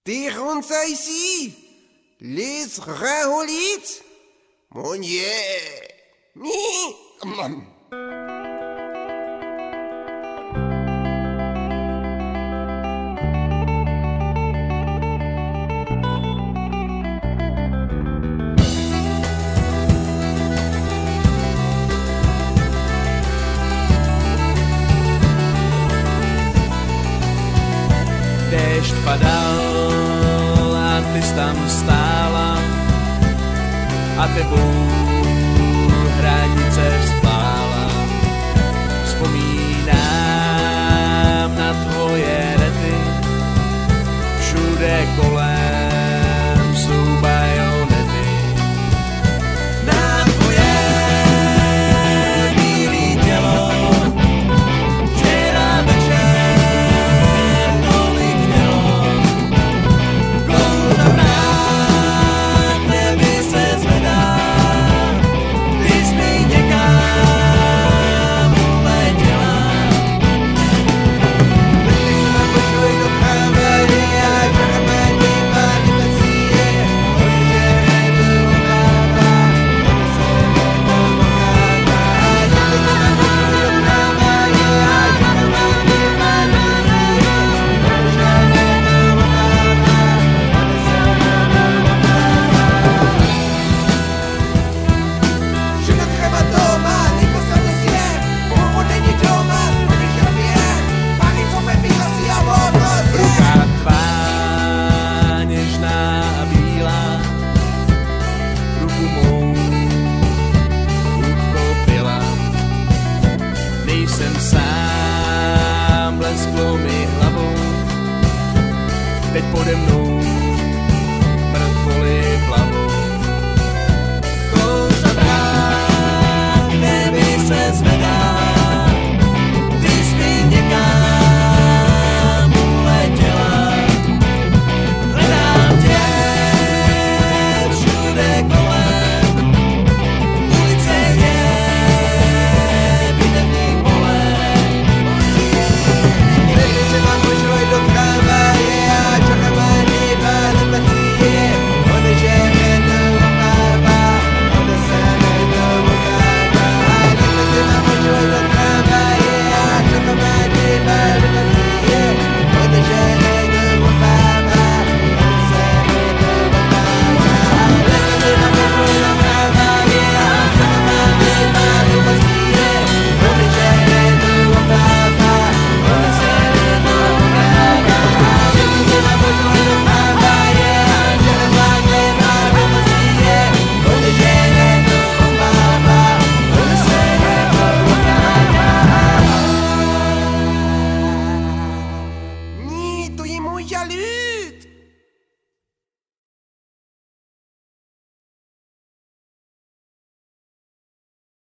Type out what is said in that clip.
Ty ronca ici, les raholites, mon Dieu, Déšť padal a ty tam stála a tebou hranice vzplála. Vzpomínám na tvoje rety, všude kolem jsou bajonety. Na tvoje bílý tělo včera večer jsem sám, blesklo mi hlavou, teď pode mnou